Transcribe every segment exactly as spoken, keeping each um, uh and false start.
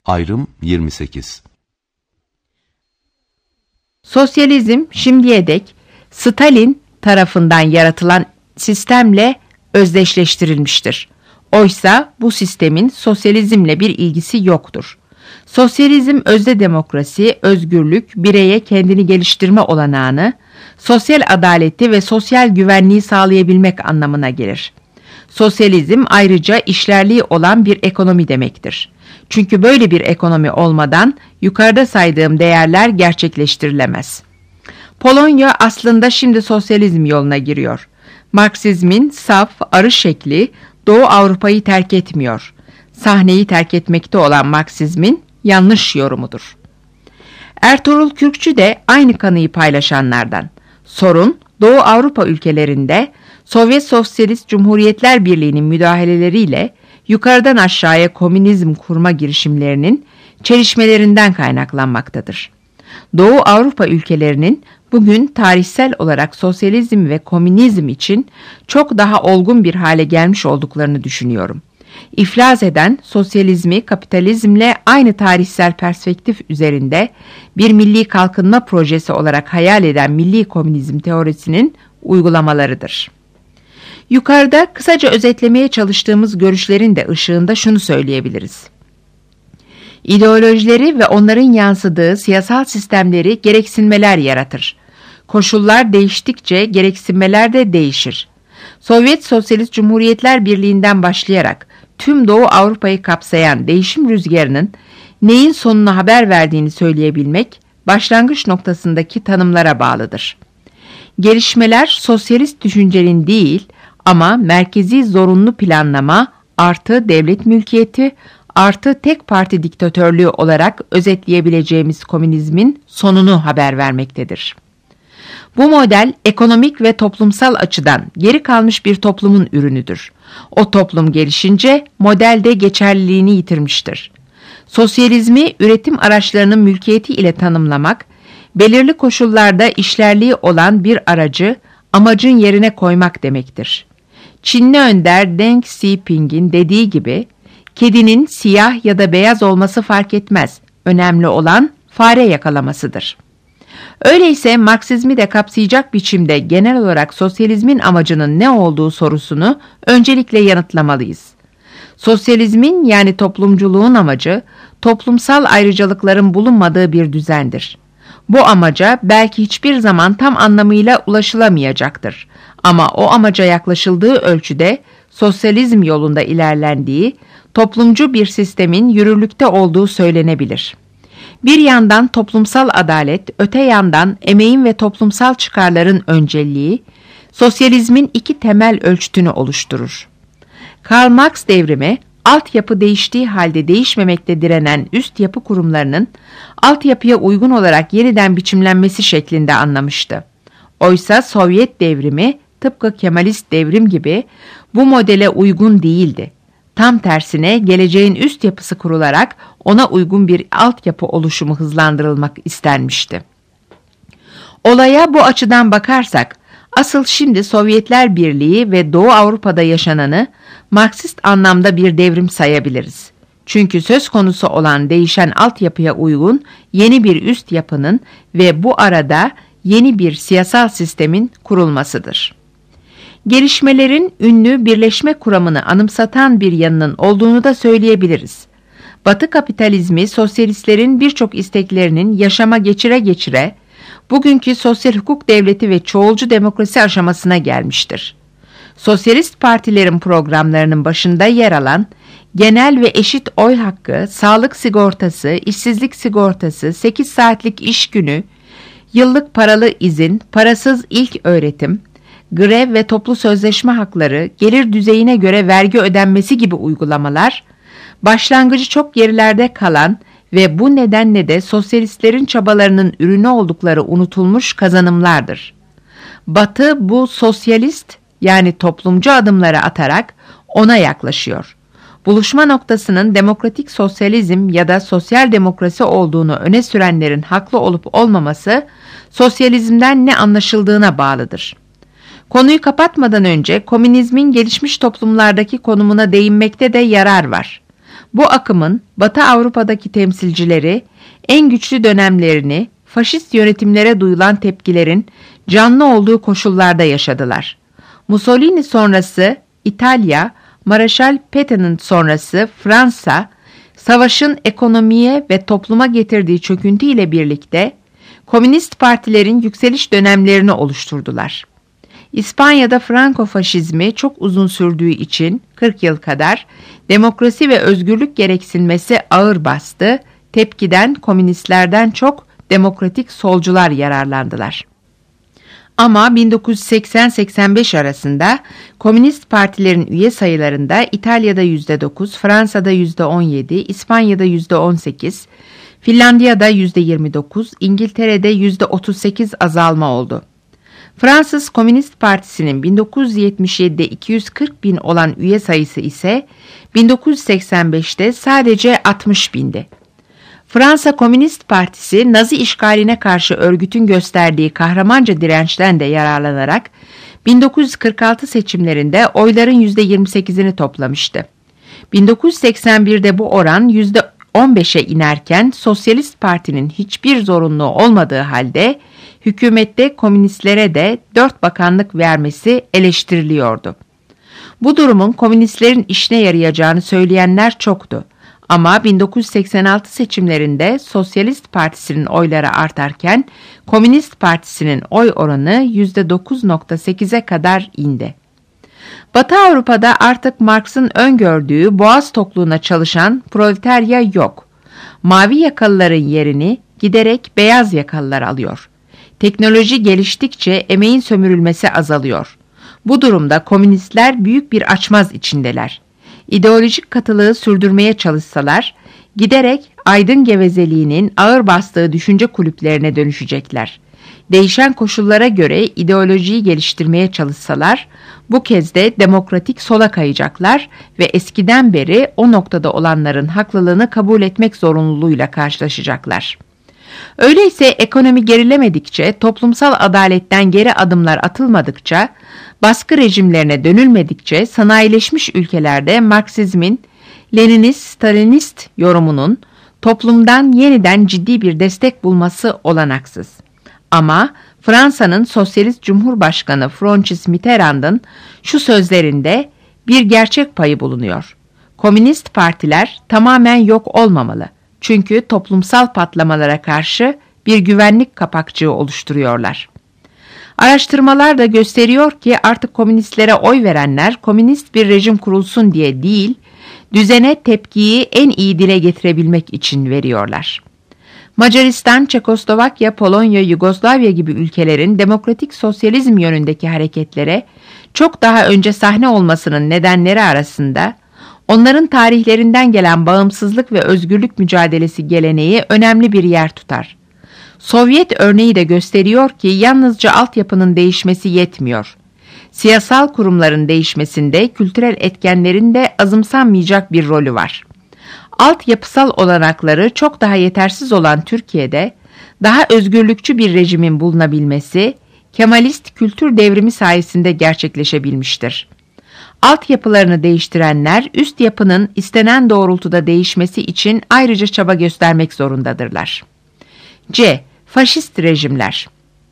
Ayrım yirmi sekiz. Sosyalizm şimdiye dek Stalin tarafından yaratılan sistemle özdeşleştirilmiştir. Oysa bu sistemin sosyalizmle bir ilgisi yoktur. Sosyalizm özde demokrasi, özgürlük, bireye kendini geliştirme olanağını, sosyal adaleti ve sosyal güvenliği sağlayabilmek anlamına gelir. Sosyalizm ayrıca işlerliği olan bir ekonomi demektir. Çünkü böyle bir ekonomi olmadan yukarıda saydığım değerler gerçekleştirilemez. Polonya aslında şimdi sosyalizm yoluna giriyor. Marksizmin saf, arı şekli Doğu Avrupa'yı terk etmiyor. Sahneyi terk etmekte olan Marksizmin yanlış yorumudur. Ertuğrul Kürkçü de aynı kanıyı paylaşanlardan. Sorun Doğu Avrupa ülkelerinde Sovyet Sosyalist Cumhuriyetler Birliği'nin müdahaleleriyle yukarıdan aşağıya komünizm kurma girişimlerinin çelişmelerinden kaynaklanmaktadır. Doğu Avrupa ülkelerinin bugün tarihsel olarak sosyalizm ve komünizm için çok daha olgun bir hale gelmiş olduklarını düşünüyorum. İflas eden sosyalizmi kapitalizmle aynı tarihsel perspektif üzerinde bir milli kalkınma projesi olarak hayal eden milli komünizm teorisinin uygulamalarıdır. Yukarıda kısaca özetlemeye çalıştığımız görüşlerin de ışığında şunu söyleyebiliriz. İdeolojileri ve onların yansıdığı siyasal sistemleri gereksinmeler yaratır. Koşullar değiştikçe gereksinmeler de değişir. Sovyet Sosyalist Cumhuriyetler Birliği'nden başlayarak tüm Doğu Avrupa'yı kapsayan değişim rüzgarının neyin sonuna haber verdiğini söyleyebilmek başlangıç noktasındaki tanımlara bağlıdır. Gelişmeler sosyalist düşüncenin değil ama merkezi zorunlu planlama artı devlet mülkiyeti artı tek parti diktatörlüğü olarak özetleyebileceğimiz komünizmin sonunu haber vermektedir. Bu model ekonomik ve toplumsal açıdan geri kalmış bir toplumun ürünüdür. O toplum gelişince model de geçerliliğini yitirmiştir. Sosyalizmi üretim araçlarının mülkiyeti ile tanımlamak, belirli koşullarda işlerliği olan bir aracı amacın yerine koymak demektir. Çinli önder Deng Xiaoping'in dediği gibi, kedinin siyah ya da beyaz olması fark etmez, önemli olan fare yakalamasıdır. Öyleyse Marksizmi de kapsayacak biçimde genel olarak sosyalizmin amacının ne olduğu sorusunu öncelikle yanıtlamalıyız. Sosyalizmin yani toplumculuğun amacı, toplumsal ayrıcalıkların bulunmadığı bir düzendir. Bu amaca belki hiçbir zaman tam anlamıyla ulaşılamayacaktır. Ama o amaca yaklaşıldığı ölçüde sosyalizm yolunda ilerlendiği, toplumcu bir sistemin yürürlükte olduğu söylenebilir. Bir yandan toplumsal adalet, öte yandan emeğin ve toplumsal çıkarların öncelliği, sosyalizmin iki temel ölçütünü oluşturur. Karl Marx devrimi, altyapı değiştiği halde değişmemekte direnen üst yapı kurumlarının altyapıya uygun olarak yeniden biçimlenmesi şeklinde anlamıştı. Oysa Sovyet devrimi, tıpkı Kemalist devrim gibi bu modele uygun değildi. Tam tersine geleceğin üst yapısı kurularak ona uygun bir altyapı oluşumu hızlandırılmak istenmişti. Olaya bu açıdan bakarsak, asıl şimdi Sovyetler Birliği ve Doğu Avrupa'da yaşananı Marksist anlamda bir devrim sayabiliriz. Çünkü söz konusu olan değişen altyapıya uygun yeni bir üst yapının ve bu arada yeni bir siyasal sistemin kurulmasıdır. Gelişmelerin ünlü birleşme kuramını anımsatan bir yanının olduğunu da söyleyebiliriz. Batı kapitalizmi sosyalistlerin birçok isteklerinin yaşama geçire geçire bugünkü sosyal hukuk devleti ve çoğulcu demokrasi aşamasına gelmiştir. Sosyalist partilerin programlarının başında yer alan genel ve eşit oy hakkı, sağlık sigortası, işsizlik sigortası, sekiz saatlik iş günü, yıllık paralı izin, parasız ilk öğretim, grev ve toplu sözleşme hakları, gelir düzeyine göre vergi ödenmesi gibi uygulamalar, başlangıcı çok gerilerde kalan ve bu nedenle de sosyalistlerin çabalarının ürünü oldukları unutulmuş kazanımlardır. Batı bu sosyalist yani toplumcu adımları atarak ona yaklaşıyor. Buluşma noktasının demokratik sosyalizm ya da sosyal demokrasi olduğunu öne sürenlerin haklı olup olmaması sosyalizmden ne anlaşıldığına bağlıdır. Konuyu kapatmadan önce komünizmin gelişmiş toplumlardaki konumuna değinmekte de yarar var. Bu akımın Batı Avrupa'daki temsilcileri en güçlü dönemlerini faşist yönetimlere duyulan tepkilerin canlı olduğu koşullarda yaşadılar. Mussolini sonrası İtalya, Mareşal Pétain'in sonrası Fransa, savaşın ekonomiye ve topluma getirdiği çöküntü ile birlikte komünist partilerin yükseliş dönemlerini oluşturdular. İspanya'da Franko-faşizmi çok uzun sürdüğü için kırk yıl kadar demokrasi ve özgürlük gereksinmesi ağır bastı, tepkiden komünistlerden çok demokratik solcular yararlandılar. Ama bin dokuz yüz seksen seksen beş arasında komünist partilerin üye sayılarında İtalya'da yüzde dokuz, Fransa'da yüzde on yedi, İspanya'da yüzde on sekiz, Finlandiya'da yüzde yirmi dokuz, İngiltere'de yüzde otuz sekiz azalma oldu. Fransız Komünist Partisi'nin bin dokuz yüz yetmiş yedide iki yüz kırk bin olan üye sayısı ise bin dokuz yüz seksen beşte sadece altmış bindi. Fransa Komünist Partisi, Nazi işgaline karşı örgütün gösterdiği kahramanca dirençten de yararlanarak bin dokuz yüz kırk altı seçimlerinde oyların yüzde yirmi sekizini toplamıştı. bin dokuz yüz seksen birde bu oran yüzde on beşe inerken Sosyalist Parti'nin hiçbir zorunluluğu olmadığı halde hükümette komünistlere de dört bakanlık vermesi eleştiriliyordu. Bu durumun komünistlerin işine yarayacağını söyleyenler çoktu. Ama bin dokuz yüz seksen altı seçimlerinde Sosyalist Partisi'nin oyları artarken Komünist Partisi'nin oy oranı yüzde dokuz virgül sekize kadar indi. Batı Avrupa'da artık Marx'ın öngördüğü boğaz tokluğuna çalışan proletarya yok. Mavi yakalıların yerini giderek beyaz yakalılar alıyor. Teknoloji geliştikçe emeğin sömürülmesi azalıyor. Bu durumda komünistler büyük bir açmaz içindeler. İdeolojik katılığı sürdürmeye çalışsalar, giderek aydın gevezeliğinin ağır bastığı düşünce kulüplerine dönüşecekler. Değişen koşullara göre ideolojiyi geliştirmeye çalışsalar, bu kez de demokratik sola kayacaklar ve eskiden beri o noktada olanların haklılığını kabul etmek zorunluluğuyla karşılaşacaklar. Öyleyse ekonomi gerilemedikçe, toplumsal adaletten geri adımlar atılmadıkça, baskı rejimlerine dönülmedikçe sanayileşmiş ülkelerde Marksizmin Leninist-Stalinist yorumunun toplumdan yeniden ciddi bir destek bulması olanaksız. Ama Fransa'nın Sosyalist Cumhurbaşkanı Francis Mitterrand'ın şu sözlerinde bir gerçek payı bulunuyor. Komünist partiler tamamen yok olmamalı. Çünkü toplumsal patlamalara karşı bir güvenlik kapakçığı oluşturuyorlar. Araştırmalar da gösteriyor ki artık komünistlere oy verenler komünist bir rejim kurulsun diye değil, düzene tepkiyi en iyi dile getirebilmek için veriyorlar. Macaristan, Çekoslovakya, Polonya, Yugoslavya gibi ülkelerin demokratik sosyalizm yönündeki hareketlere çok daha önce sahne olmasının nedenleri arasında onların tarihlerinden gelen bağımsızlık ve özgürlük mücadelesi geleneği önemli bir yer tutar. Sovyet örneği de gösteriyor ki yalnızca altyapının değişmesi yetmiyor. Siyasal kurumların değişmesinde kültürel etkenlerin de azımsanmayacak bir rolü var. Altyapısal olanakları çok daha yetersiz olan Türkiye'de daha özgürlükçü bir rejimin bulunabilmesi Kemalist kültür devrimi sayesinde gerçekleşebilmiştir. Altyapılarını değiştirenler üst yapının istenen doğrultuda değişmesi için ayrıca çaba göstermek zorundadırlar. C. Faşist rejimler.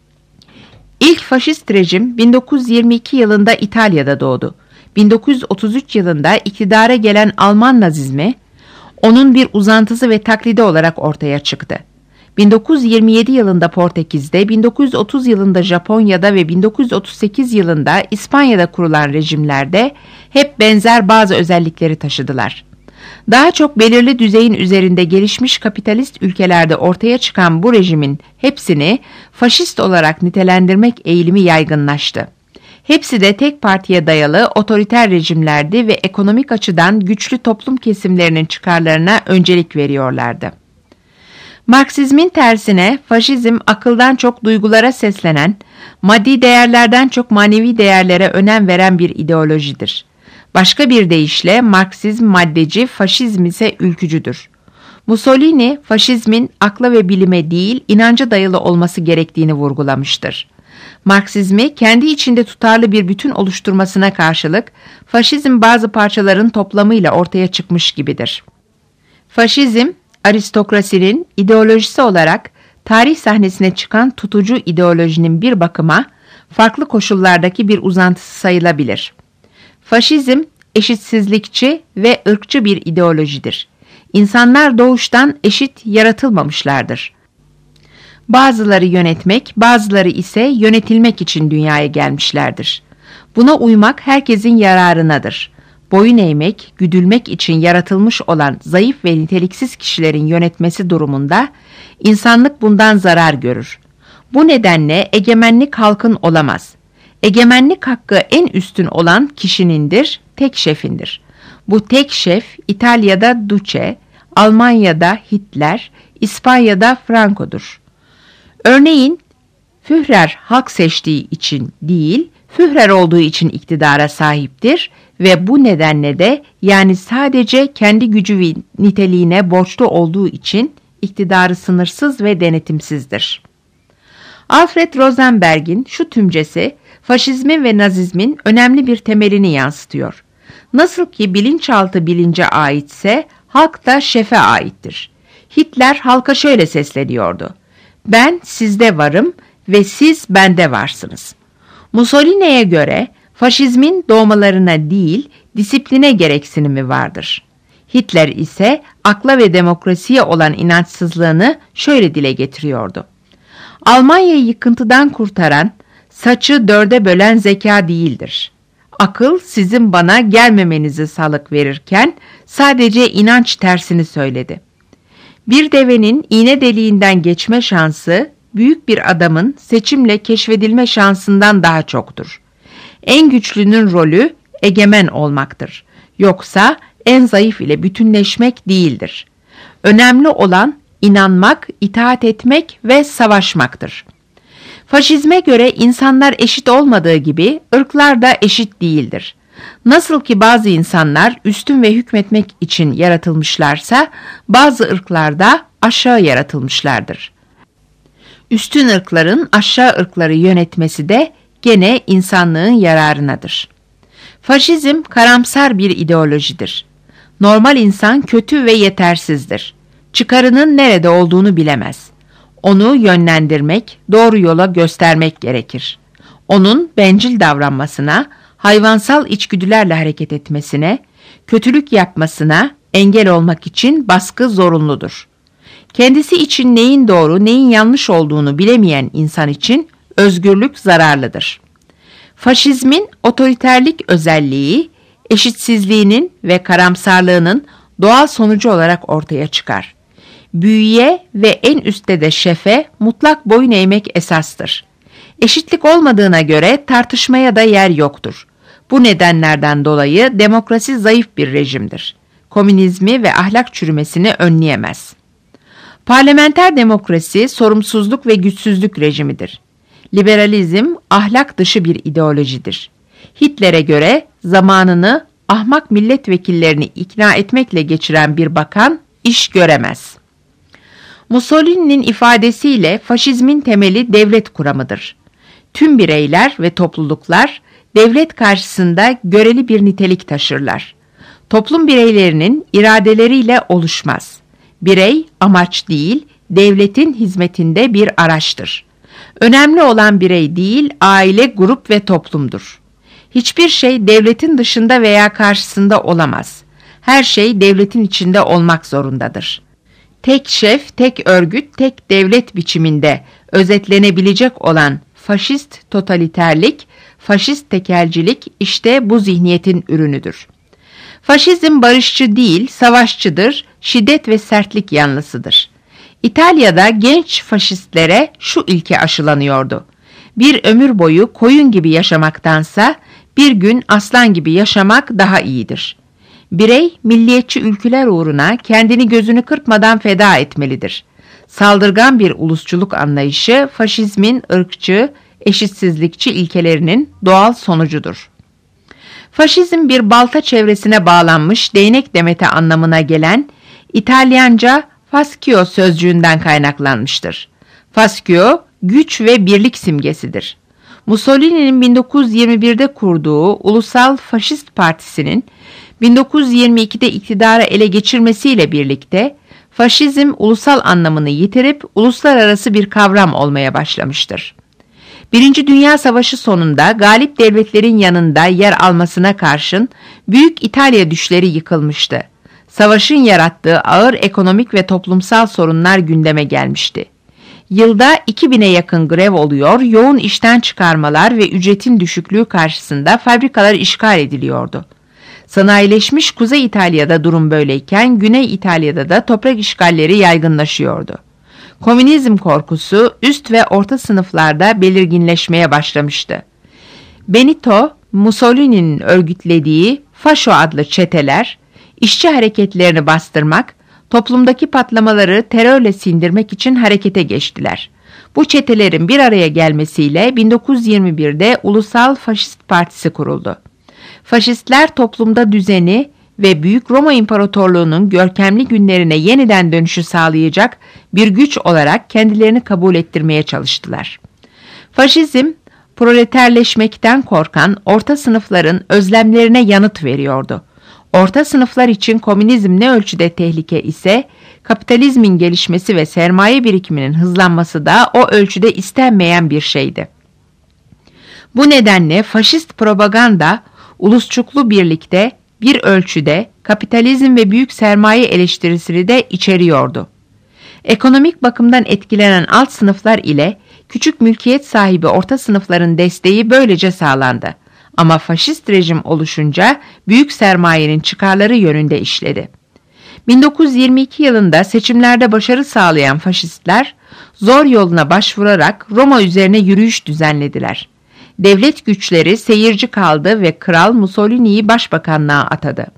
İlk faşist rejim bin dokuz yüz yirmi iki yılında İtalya'da doğdu. bin dokuz yüz otuz üç yılında iktidara gelen Alman Nazizmi, onun bir uzantısı ve taklidi olarak ortaya çıktı. bin dokuz yüz yirmi yedi yılında Portekiz'de, bin dokuz yüz otuz yılında Japonya'da ve bin dokuz yüz otuz sekiz yılında İspanya'da kurulan rejimlerde hep benzer bazı özellikleri taşıdılar. Daha çok belirli düzeyin üzerinde gelişmiş kapitalist ülkelerde ortaya çıkan bu rejimin hepsini faşist olarak nitelendirmek eğilimi yaygınlaştı. Hepsi de tek partiye dayalı otoriter rejimlerdi ve ekonomik açıdan güçlü toplum kesimlerinin çıkarlarına öncelik veriyorlardı. Marksizmin tersine faşizm akıldan çok duygulara seslenen, maddi değerlerden çok manevi değerlere önem veren bir ideolojidir. Başka bir deyişle Marksizm maddeci, faşizm ise ülkücüdür. Mussolini, faşizmin akla ve bilime değil, inanca dayalı olması gerektiğini vurgulamıştır. Marksizmi kendi içinde tutarlı bir bütün oluşturmasına karşılık, faşizm bazı parçaların toplamıyla ortaya çıkmış gibidir. Faşizm, aristokrasinin ideolojisi olarak tarih sahnesine çıkan tutucu ideolojinin bir bakıma farklı koşullardaki bir uzantısı sayılabilir. Faşizm, eşitsizlikçi ve ırkçı bir ideolojidir. İnsanlar doğuştan eşit yaratılmamışlardır. Bazıları yönetmek, bazıları ise yönetilmek için dünyaya gelmişlerdir. Buna uymak herkesin yararınadır. Boyun eğmek, güdülmek için yaratılmış olan zayıf ve niteliksiz kişilerin yönetmesi durumunda insanlık bundan zarar görür. Bu nedenle egemenlik halkın olamaz. Egemenlik hakkı en üstün olan kişinindir, tek şefindir. Bu tek şef İtalya'da Duce, Almanya'da Hitler, İspanya'da Franco'dur. Örneğin Führer halk seçtiği için değil, Führer olduğu için iktidara sahiptir ve bu nedenle de yani sadece kendi gücü ve niteliğine borçlu olduğu için iktidarı sınırsız ve denetimsizdir. Alfred Rosenberg'in şu tümcesi faşizmin ve nazizmin önemli bir temelini yansıtıyor. Nasıl ki bilinçaltı bilince aitse halk da şefe aittir. Hitler halka şöyle sesleniyordu: "Ben sizde varım ve siz bende varsınız." Mussolini'ye göre faşizmin doğmalarına değil, disipline gereksinimi vardır. Hitler ise akla ve demokrasiye olan inançsızlığını şöyle dile getiriyordu: "Almanya'yı yıkıntıdan kurtaran, saçı dörde bölen zeka değildir. Akıl sizin bana gelmemenizi salık verirken sadece inanç tersini söyledi. Bir devenin iğne deliğinden geçme şansı, büyük bir adamın seçimle keşfedilme şansından daha çoktur. En güçlünün rolü egemen olmaktır. Yoksa en zayıf ile bütünleşmek değildir. Önemli olan inanmak, itaat etmek ve savaşmaktır." Faşizme göre insanlar eşit olmadığı gibi ırklar da eşit değildir. Nasıl ki bazı insanlar üstün ve hükmetmek için yaratılmışlarsa, bazı ırklar da aşağı yaratılmışlardır. Üstün ırkların aşağı ırkları yönetmesi de gene insanlığın yararınadır. Faşizm karamsar bir ideolojidir. Normal insan kötü ve yetersizdir. Çıkarının nerede olduğunu bilemez. Onu yönlendirmek, doğru yola göstermek gerekir. Onun bencil davranmasına, hayvansal içgüdülerle hareket etmesine, kötülük yapmasına engel olmak için baskı zorunludur. Kendisi için neyin doğru, neyin yanlış olduğunu bilemeyen insan için özgürlük zararlıdır. Faşizmin otoriterlik özelliği, eşitsizliğinin ve karamsarlığının doğal sonucu olarak ortaya çıkar. Büyüye ve en üstte de şefe mutlak boyun eğmek esastır. Eşitlik olmadığına göre tartışmaya da yer yoktur. Bu nedenlerden dolayı demokrasi zayıf bir rejimdir. Komünizmi ve ahlak çürümesini önleyemez. Parlamenter demokrasi sorumsuzluk ve güçsüzlük rejimidir. Liberalizm ahlak dışı bir ideolojidir. Hitler'e göre zamanını ahmak milletvekillerini ikna etmekle geçiren bir bakan iş göremez. Mussolini'nin ifadesiyle faşizmin temeli devlet kuramıdır. Tüm bireyler ve topluluklar devlet karşısında göreli bir nitelik taşırlar. Toplum bireylerinin iradeleriyle oluşmaz. Birey amaç değil, devletin hizmetinde bir araçtır. Önemli olan birey değil, aile, grup ve toplumdur. Hiçbir şey devletin dışında veya karşısında olamaz. Her şey devletin içinde olmak zorundadır. Tek şef, tek örgüt, tek devlet biçiminde özetlenebilecek olan faşist totaliterlik, faşist tekelcilik işte bu zihniyetin ürünüdür. Faşizm barışçı değil, savaşçıdır, şiddet ve sertlik yanlısıdır. İtalya'da genç faşistlere şu ilke aşılanıyordu: bir ömür boyu koyun gibi yaşamaktansa bir gün aslan gibi yaşamak daha iyidir. Birey milliyetçi ülküler uğruna kendini gözünü kırpmadan feda etmelidir. Saldırgan bir ulusçuluk anlayışı faşizmin ırkçı, eşitsizlikçi ilkelerinin doğal sonucudur. Faşizm bir balta çevresine bağlanmış değnek demeti anlamına gelen İtalyanca fascio sözcüğünden kaynaklanmıştır. Fascio, güç ve birlik simgesidir. Mussolini'nin bin dokuz yüz yirmi birde kurduğu Ulusal Faşist Partisi'nin bin dokuz yüz yirmi ikide iktidarı ele geçirmesiyle birlikte faşizm ulusal anlamını yitirip uluslararası bir kavram olmaya başlamıştır. Birinci Dünya Savaşı sonunda galip devletlerin yanında yer almasına karşın Büyük İtalya düşleri yıkılmıştı. Savaşın yarattığı ağır ekonomik ve toplumsal sorunlar gündeme gelmişti. Yılda iki bine yakın grev oluyor, yoğun işten çıkarmalar ve ücretin düşüklüğü karşısında fabrikalar işgal ediliyordu. Sanayileşmiş Kuzey İtalya'da durum böyleyken Güney İtalya'da da toprak işgalleri yaygınlaşıyordu. Komünizm korkusu üst ve orta sınıflarda belirginleşmeye başlamıştı. Benito Mussolini'nin örgütlediği Faşo adlı çeteler, işçi hareketlerini bastırmak, toplumdaki patlamaları terörle sindirmek için harekete geçtiler. Bu çetelerin bir araya gelmesiyle bin dokuz yüz yirmi birde Ulusal Faşist Partisi kuruldu. Faşistler toplumda düzeni ve Büyük Roma İmparatorluğu'nun görkemli günlerine yeniden dönüşü sağlayacak bir güç olarak kendilerini kabul ettirmeye çalıştılar. Faşizm, proleterleşmekten korkan orta sınıfların özlemlerine yanıt veriyordu. Orta sınıflar için komünizm ne ölçüde tehlike ise, kapitalizmin gelişmesi ve sermaye birikiminin hızlanması da o ölçüde istenmeyen bir şeydi. Bu nedenle faşist propaganda, ulusçuklu birlikte bir ölçüde kapitalizm ve büyük sermaye eleştirisini de içeriyordu. Ekonomik bakımdan etkilenen alt sınıflar ile küçük mülkiyet sahibi orta sınıfların desteği böylece sağlandı. Ama faşist rejim oluşunca büyük sermayenin çıkarları yönünde işledi. bin dokuz yüz yirmi iki yılında seçimlerde başarı sağlayan faşistler zor yoluna başvurarak Roma üzerine yürüyüş düzenlediler. Devlet güçleri seyirci kaldı ve Kral Mussolini'yi başbakanlığa atadı.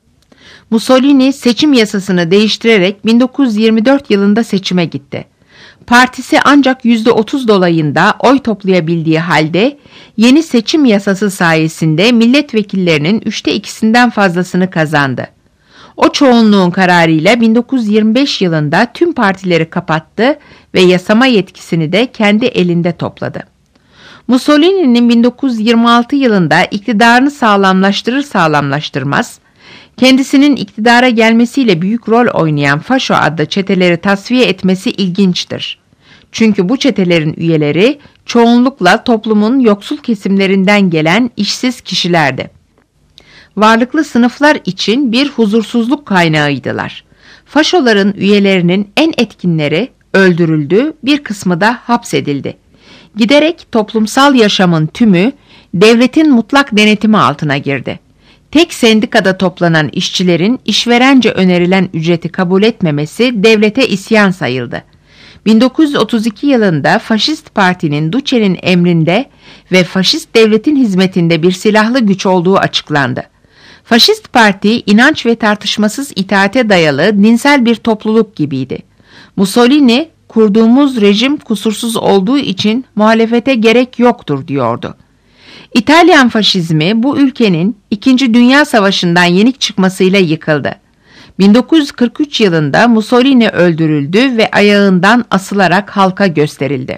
Mussolini seçim yasasını değiştirerek bin dokuz yüz yirmi dört yılında seçime gitti. Partisi ancak yüzde otuz dolayında oy toplayabildiği halde yeni seçim yasası sayesinde milletvekillerinin üçte ikisinden fazlasını kazandı. O çoğunluğun kararıyla bin dokuz yüz yirmi beş yılında tüm partileri kapattı ve yasama yetkisini de kendi elinde topladı. Mussolini'nin bin dokuz yüz yirmi altı yılında iktidarını sağlamlaştırır sağlamlaştırmaz, kendisinin iktidara gelmesiyle büyük rol oynayan Faşo adlı çeteleri tasfiye etmesi ilginçtir. Çünkü bu çetelerin üyeleri çoğunlukla toplumun yoksul kesimlerinden gelen işsiz kişilerdi. Varlıklı sınıflar için bir huzursuzluk kaynağıydılar. Faşoların üyelerinin en etkinleri öldürüldü, bir kısmı da hapsedildi. Giderek toplumsal yaşamın tümü devletin mutlak denetimi altına girdi. Tek sendikada toplanan işçilerin işverence önerilen ücreti kabul etmemesi devlete isyan sayıldı. bin dokuz yüz otuz iki yılında Faşist Parti'nin Duce'nin emrinde ve Faşist devletin hizmetinde bir silahlı güç olduğu açıklandı. Faşist Parti inanç ve tartışmasız itaate dayalı dinsel bir topluluk gibiydi. Mussolini, kurduğumuz rejim kusursuz olduğu için muhalefete gerek yoktur diyordu. İtalyan faşizmi bu ülkenin İkinci Dünya Savaşı'ndan yenik çıkmasıyla yıkıldı. bin dokuz yüz kırk üç yılında Mussolini öldürüldü ve ayağından asılarak halka gösterildi.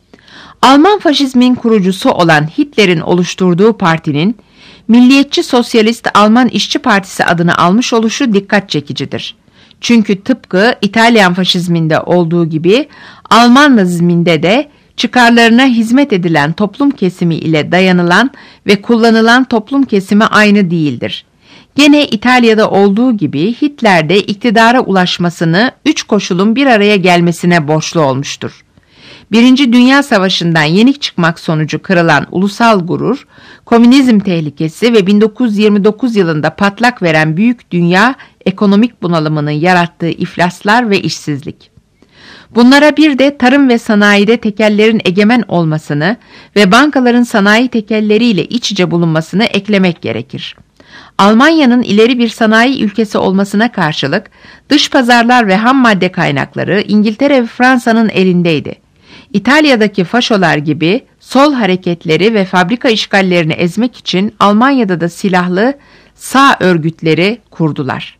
Alman faşizmin kurucusu olan Hitler'in oluşturduğu partinin Milliyetçi Sosyalist Alman İşçi Partisi adını almış oluşu dikkat çekicidir. Çünkü tıpkı İtalyan faşizminde olduğu gibi Alman nazizminde de çıkarlarına hizmet edilen toplum kesimi ile dayanılan ve kullanılan toplum kesimi aynı değildir. Gene İtalya'da olduğu gibi Hitler de iktidara ulaşmasını üç koşulun bir araya gelmesine borçlu olmuştur. Birinci Dünya Savaşı'ndan yenik çıkmak sonucu kırılan ulusal gurur, komünizm tehlikesi ve bin dokuz yüz yirmi dokuz yılında patlak veren büyük dünya ekonomik bunalımının yarattığı iflaslar ve işsizlik. Bunlara bir de tarım ve sanayide tekellerin egemen olmasını ve bankaların sanayi tekelleriyle iç içe bulunmasını eklemek gerekir. Almanya'nın ileri bir sanayi ülkesi olmasına karşılık dış pazarlar ve ham madde kaynakları İngiltere ve Fransa'nın elindeydi. İtalya'daki faşolar gibi sol hareketleri ve fabrika işgallerini ezmek için Almanya'da da silahlı sağ örgütleri kurdular.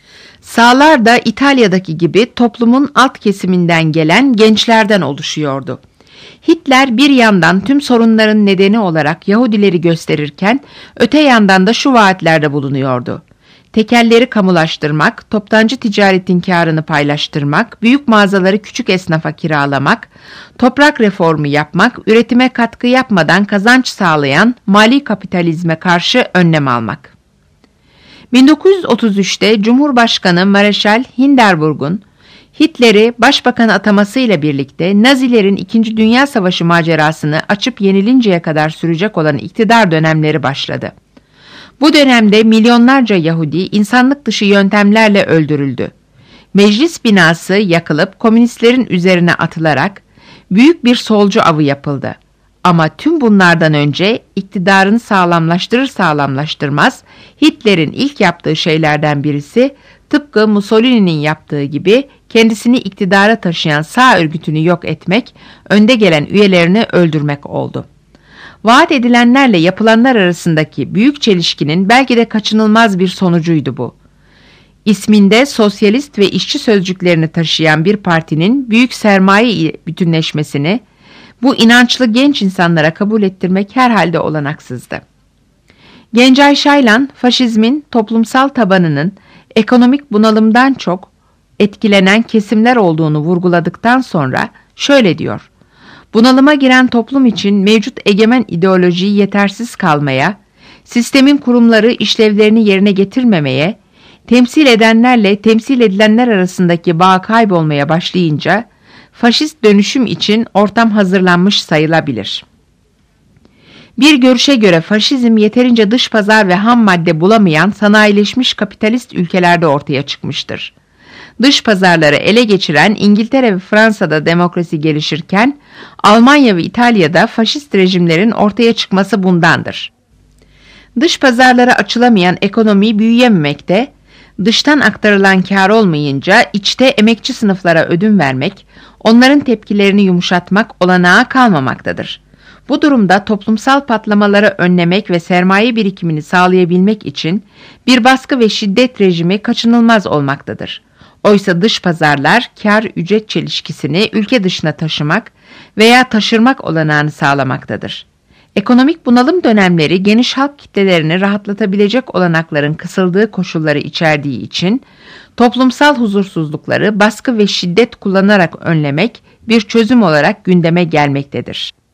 Sağlar da İtalya'daki gibi toplumun alt kesiminden gelen gençlerden oluşuyordu. Hitler bir yandan tüm sorunların nedeni olarak Yahudileri gösterirken öte yandan da şu vaatlerde bulunuyordu. tekelleri kamulaştırmak, toptancı ticaretin karını paylaştırmak, büyük mağazaları küçük esnafa kiralamak, toprak reformu yapmak, üretime katkı yapmadan kazanç sağlayan mali kapitalizme karşı önlem almak. bin dokuz yüz otuz üçte Cumhurbaşkanı Mareşal Hindenburg'un Hitler'i başbakan atamasıyla birlikte Nazilerin İkinci Dünya Savaşı macerasını açıp yenilinceye kadar sürecek olan iktidar dönemleri başladı. Bu dönemde milyonlarca Yahudi insanlık dışı yöntemlerle öldürüldü. Meclis binası yakılıp komünistlerin üzerine atılarak büyük bir solcu avı yapıldı. Ama tüm bunlardan önce iktidarını sağlamlaştırır sağlamlaştırmaz Hitler'in ilk yaptığı şeylerden birisi tıpkı Mussolini'nin yaptığı gibi kendisini iktidara taşıyan sağ örgütünü yok etmek, önde gelen üyelerini öldürmek oldu. Vaat edilenlerle yapılanlar arasındaki büyük çelişkinin belki de kaçınılmaz bir sonucuydu bu. İsminde sosyalist ve işçi sözcüklerini taşıyan bir partinin büyük sermaye bütünleşmesini bu inançlı genç insanlara kabul ettirmek herhalde olanaksızdı. Gencay Şaylan, faşizmin toplumsal tabanının ekonomik bunalımdan çok etkilenen kesimler olduğunu vurguladıktan sonra şöyle diyor: bunalıma giren toplum için mevcut egemen ideolojiyi yetersiz kalmaya, sistemin kurumları işlevlerini yerine getirmemeye, temsil edenlerle temsil edilenler arasındaki bağ kaybolmaya başlayınca, faşist dönüşüm için ortam hazırlanmış sayılabilir. Bir görüşe göre faşizm yeterince dış pazar ve ham madde bulamayan sanayileşmiş kapitalist ülkelerde ortaya çıkmıştır. Dış pazarları ele geçiren İngiltere ve Fransa'da demokrasi gelişirken, Almanya ve İtalya'da faşist rejimlerin ortaya çıkması bundandır. Dış pazarlara açılamayan ekonomi büyüyememekte, dıştan aktarılan kar olmayınca içte emekçi sınıflara ödün vermek, onların tepkilerini yumuşatmak olanağı kalmamaktadır. Bu durumda toplumsal patlamaları önlemek ve sermaye birikimini sağlayabilmek için bir baskı ve şiddet rejimi kaçınılmaz olmaktadır. Oysa dış pazarlar kar-ücret çelişkisini ülke dışına taşımak veya taşırmak olanağını sağlamaktadır. Ekonomik bunalım dönemleri geniş halk kitlelerini rahatlatabilecek olanakların kısıldığı koşulları içerdiği için toplumsal huzursuzlukları baskı ve şiddet kullanarak önlemek bir çözüm olarak gündeme gelmektedir.